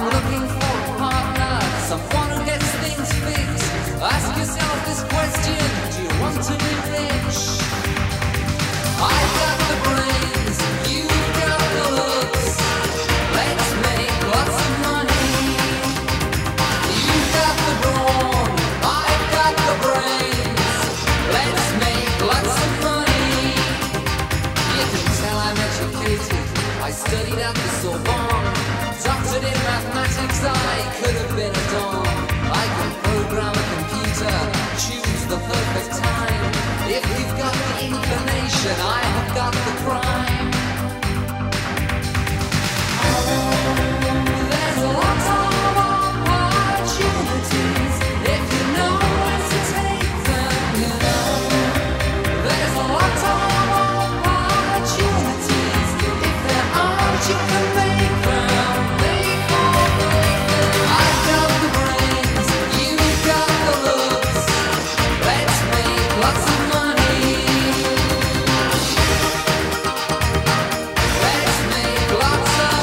I'm looking for a partner, someone who gets things fixed. Ask yourself this question, do you want to be rich? I've got the brains, you've got the looks. Let's make lots of money. You've got the brawn, I've got the brains. Let's make lots of money. You can tell I'm educated, I studied at the Sorbonne. Doctored in mathematics, I could have been a don. I can program a computer, choose the perfect time. If you've got the inclination, I have got the crime. There's a lot of opportunities if you know where to take them, you know. There's a lot of opportunities. If there aren't, you can make them. I've got the brains, you've got the looks. Let's make lots of money. Let's make lots of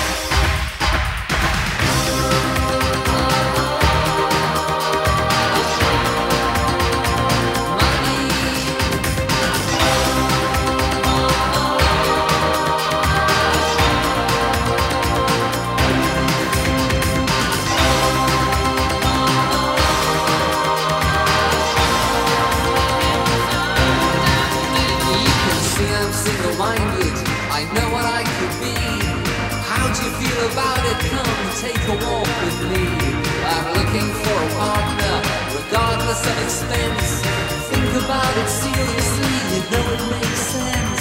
single-minded, I know what I could be. How do you feel about it? Come take a walk with me. I'm looking for a partner, regardless of expense. Think about it seriously, you know it makes sense.